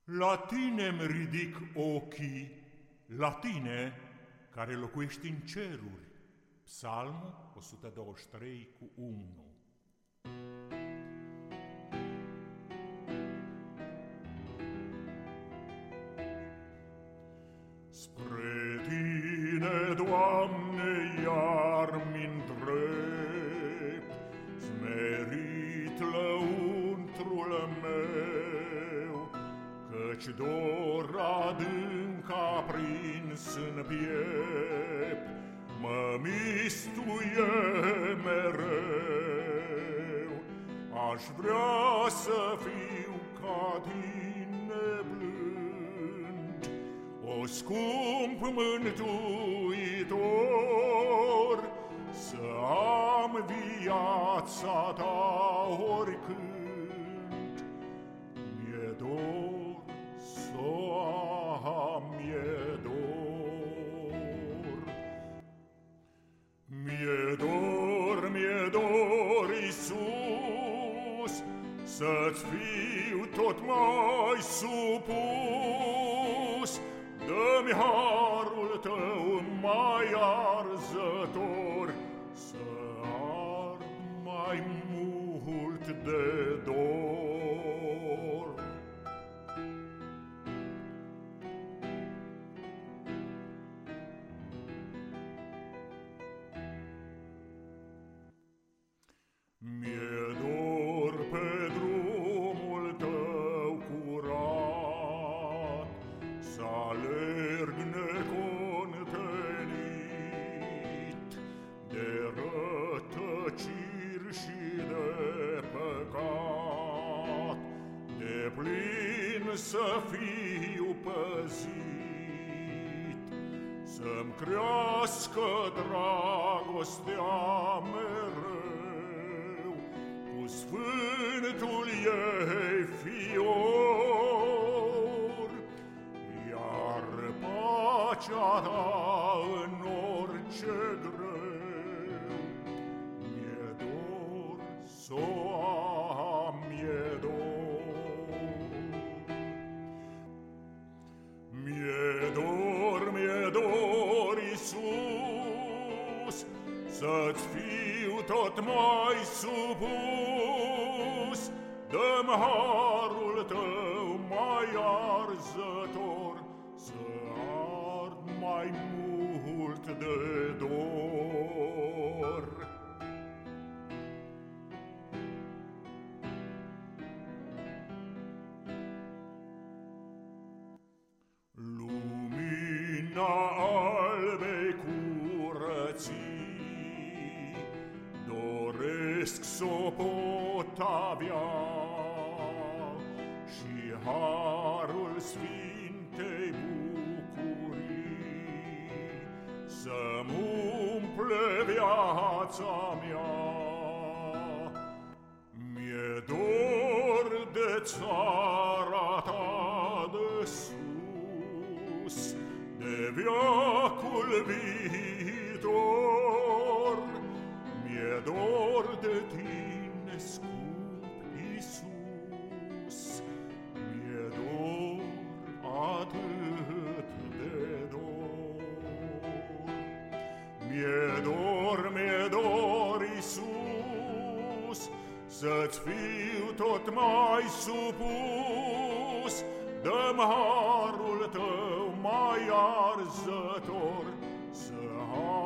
La tine-mi ridic ochii, la tine care locuiești în ceruri. Psalmul 123:1. Spre tine, Doamne, iar mi-ndrept, smerit lăuntrul meu, căci dor adânc a prins în piept, mă mistuie mereu. Aș vrea să fiu ca tine blând, o scump mântuitor, să am viața ta oricând. Mi-e dor s-o am, mi-e dor. Mi-e dor, mi-e dor, Iisus, să-ți fiu tot mai supus. Dă-mi harul tău mai arzător, să ard mai mult de dor. Mi-e dor pe drumul tău curat, să alerg necontenit de rătăciri și de păcat, de plin să fiu păzit, să-mi crească dragostea mereu, cu sfântul ei fior, iar pacea ta în orice greu. Mi-e dor s-o am, mi-e dor. Mi-e dor, mi-e dor, Iisus, să-ți fiu tot mai supus. Dă-mi harul tău mai arzător, să ard mai mult de dor. Lumina albei curății doresc s-o pot avea, și harul sfintei bucurii să-mi umple viața mea. Mi-e dor de țara ta de sus, de veacul viitor. Mi-e dor de tine, scump Iisus, mi-e dor atât de dor. Mi-e dor, Iisus, să-ți fiu tot mai supus. Dă-mi harul tău mai arzător, să